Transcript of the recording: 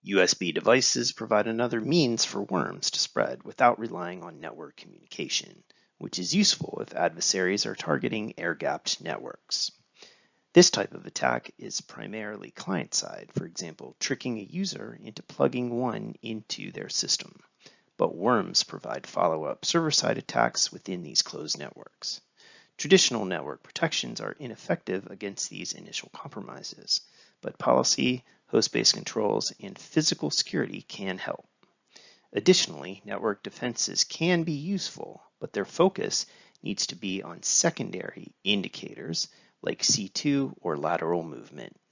USB devices provide another means for worms to spread without relying on network communication, which is useful if adversaries are targeting air-gapped networks. This type of attack is primarily client-side, for example, tricking a user into plugging one into their system. But worms provide follow-up server-side attacks within these closed networks. Traditional network protections are ineffective against these initial compromises, but policy, host-based controls, and physical security can help. Additionally, network defenses can be useful, but their focus needs to be on secondary indicators like C2 or lateral movement.